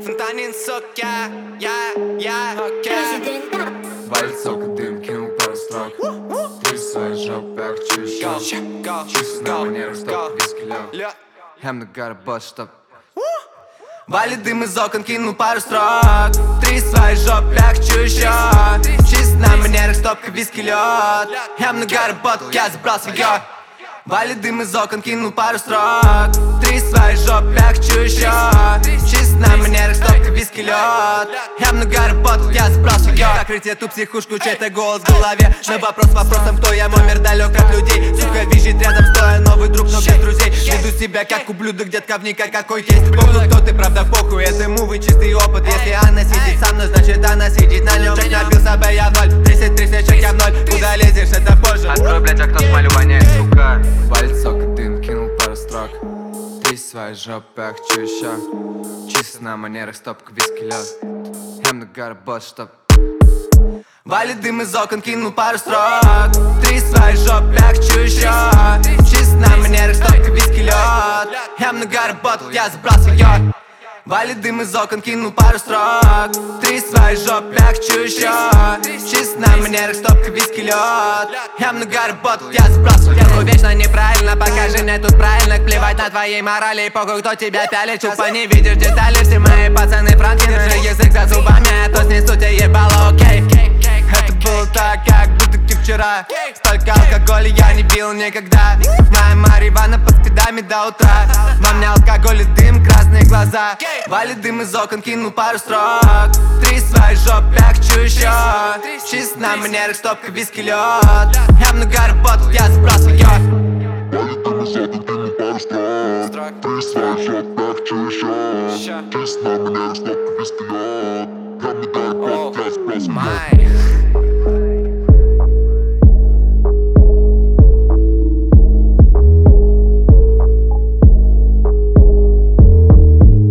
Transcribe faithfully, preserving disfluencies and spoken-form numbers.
Фонтанин, сука, я, я, окей. Валит сока, дым, кинул пару строк. Ты своей жопы, я хочу еще. Чисто на манерах, стоп, виски, лёг. Я много работ, чтоб валит дым из окон, кинул пару строк. Три своей жопы, я хочу еще. Чисто на манерах, стопка, виски, лёд. Я много работ, я забрал свое. Валит дым из окон, кинул пару строк. Три своей жопы, я хочу еще. Чисто на манерах, стопка, виски, лёд. Я много работал, я забрал свое. Закрыть эту психушку, чей-то голос в голове. На вопрос вопросом, кто я, мой мир далек от людей. Сука визжит рядом, стоя новый друг, но без друзей. Веду себя как ублюдок, детка в никакой есть. Похуй, кто ты, правда похуй, это мувы, чистый опыт. Если она сидит со мной, значит она сидит на нем. Набился бы я в ноль, тридцать три свечек я в ноль. Куда лезешь, это позже. Открой, блядь, окно, смолю воняет, сука. Валит сока, дым, кинул пару строк. Три своей жопы, я хочу еще. Чисто на манерах, стопка, виски, лёд. Я много работ, чтоб валит дым из окон, кинул пару строк. Три своей жопы, я хочу еще. Чисто на манерах, стопка, виски, лёд. Я много работал, я забрал свое. Валит дым из окон, кинул пару строк. Три своей жопы, я хочу еще. Чисто на манерах, стопка, виски, лёд. Я много работал, я забрал свое. Делаю вечно неправильно, покажи мне тут правильно. Плевать на твоей морали, похуй, кто тебя пялит. Чупа, не видишь детали, все мои пацаны франки. Держи язык за зубами, а то снесу тебе ебало, окей. Это было так, как будто ты вчера. Столько алкоголя я не пил никогда. Моя марихуана под спидами до утра. Во мне алкоголь и дым, красные глаза. Валит дым из окон, кинул пару строк. Три своей жопы, я хочу еще. Чисто на манерах, стопка, виски, лёд. Я много работал, я забрал свое. Валит дым из окон, кинул пару строк. Три своей жопы, я хочу еще. Чисто на манерах, стопка, виски, лёд. Я много работал, я забрал свое.